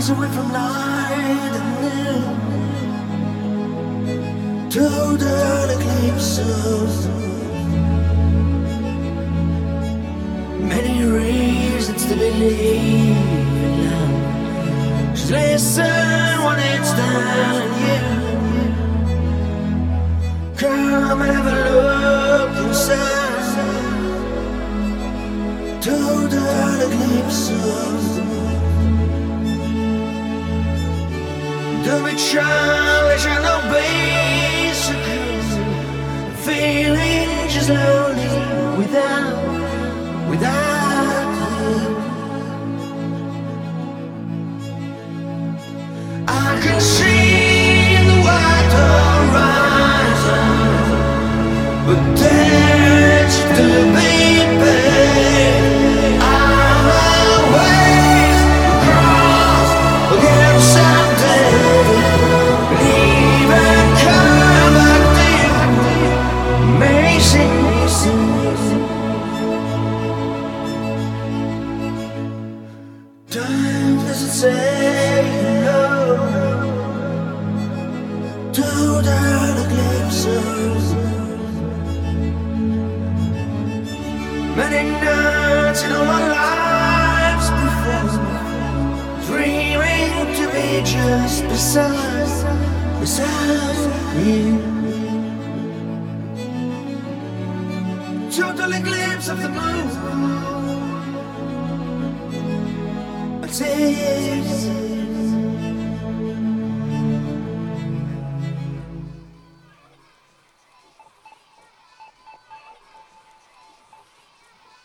miles away from light and noon. Total eclipse of many reasons to believe in love. Just listen when it's done, yeah. Come and have a look inside. Total eclipse of don't be childish and no basic. Feeling just lonely without you. I can see the white horizon, but there's to be paid. I'll always cross again someday. Leave and come back to you. Amazing. Time doesn't say no. Total eclipses. Many nights in all our lives before, dreaming to be just beside you. Total eclipse of the moon. It is